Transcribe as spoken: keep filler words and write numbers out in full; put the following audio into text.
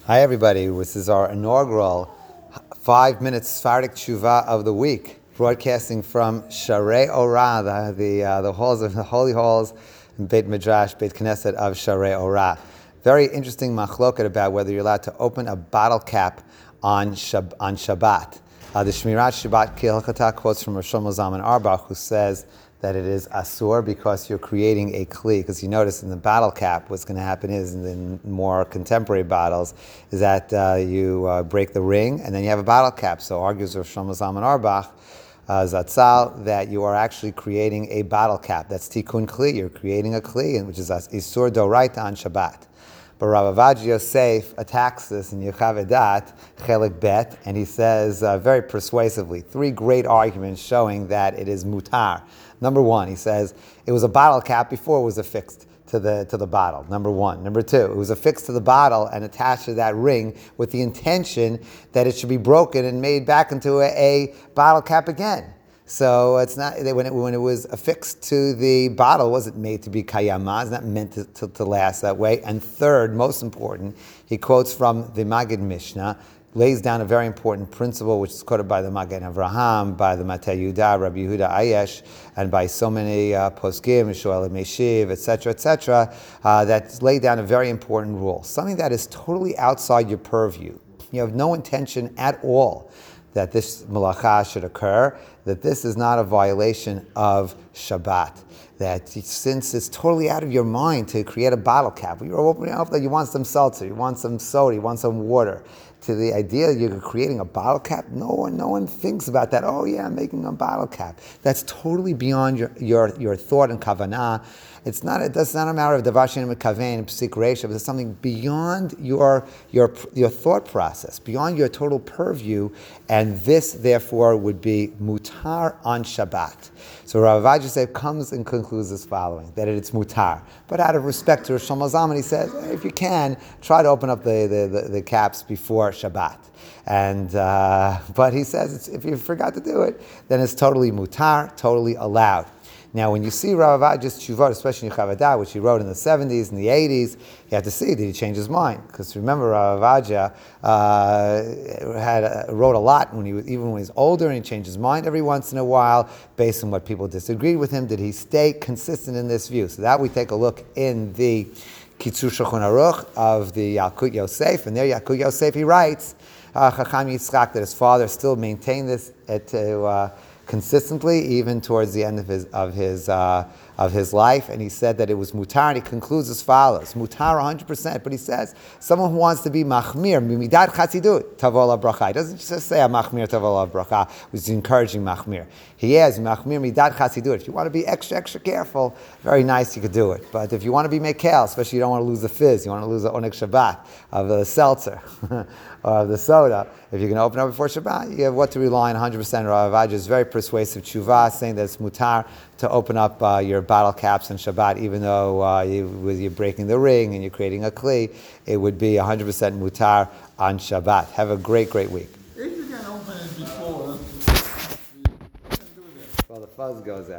Hi everybody, this is our inaugural five minute Sephardic Tshuva of the week, broadcasting from Sharei Orah, the the, uh, the halls of the holy halls, Beit Midrash, Beit Knesset of Sharei Orah. Very interesting machloket about whether you're allowed to open a bottle cap on Shab- on Shabbat. Uh, the Shmirat Shabbat Kehilchata quotes from Rosh Zalman Auerbach, who says that it is asur because you're creating a kli. Because you notice in the bottle cap, what's going to happen is, in the more contemporary bottles, is that uh, you uh, break the ring and then you have a bottle cap. So argues Rosh Zalman Auerbach, uh, Zatzal, that you are actually creating a bottle cap. That's tikkun kli. You're creating a kli, which is isur doraita on Shabbat. But Rav Ovadia Yosef attacks this in Yechavedat, Chelik Bet, and he says uh, very persuasively, three great arguments showing that it is mutar. Number one, he says, it was a bottle cap before it was affixed to the to the bottle, number one. Number two, it was affixed to the bottle and attached to that ring with the intention that it should be broken and made back into a, a bottle cap again. So it's not when it when it was affixed to the bottle, it wasn't made to be kayama. It's not meant to, to, to last that way. And third, most important, he quotes from the Magid Mishnah, lays down a very important principle, which is quoted by the Magen Avraham, by the Matei Yehuda, Rabbi Yehuda Ayesh, and by so many uh, poskim, Shoel Meshiv, et cetera, et cetera, uh, that's laid down a very important rule, something that is totally outside your purview. You have no intention at all that this malacha should occur, that this is not a violation of Shabbat, that since it's totally out of your mind to create a bottle cap, you're opening up that you want some seltzer, you want some soda, you want some water, to the idea that you're creating a bottle cap, no one no one thinks about that. Oh yeah, I'm making a bottle cap. That's totally beyond your your, your thought and kavanah. It's not. It's not a matter of davashin and kaven and psik reisha, but it's something beyond your your your thought process, beyond your total purview, and this therefore would be mutar on Shabbat. So Rav Ovadia Yosef comes and concludes this following: that it's mutar, but out of respect to Rosh Zalman, he says, hey, if you can, try to open up the the, the, the caps before Shabbat. And uh, but he says it's, if you forgot to do it, then it's totally mutar, totally allowed. Now, when you see Rav Ovadia's Tshuvot, especially in Yechavedat, which he wrote in the seventies and the eighties, you have to see, did he change his mind? Because remember, Rav Ovadia uh, had uh, wrote a lot when he was, even when he was older, and he changed his mind every once in a while based on what people disagreed with him. Did he stay consistent in this view? So that we take a look in the Kitzur Shulchan Aruch of the Yalkut Yosef, and there Yalkut Yosef, he writes, uh, Chacham Yitzchak, that his father still maintained this to uh, consistently, even towards the end of his of his uh, of his life, and he said that it was mutar. And he concludes as follows: mutar one hundred percent. But he says someone who wants to be machmir, mimidat chatzidut, tavol bracha. He doesn't just say a machmir tavol bracha, which is encouraging machmir. He is machmir midat chatzidut. If you want to be extra extra careful, very nice, you could do it. But if you want to be mekel, especially you don't want to lose the fizz, you want to lose the onek Shabbat of the seltzer or of the soda. If you can open up before Shabbat, you have what to rely on one hundred percent. Rav Ovadia is very persuasive tshuva, saying that it's mutar to open up uh, your bottle caps on Shabbat, even though uh, you, you're breaking the ring and you're creating a kli, it would be one hundred percent mutar on Shabbat. Have a great, great week. If you can open it before, Well, the fuzz goes out.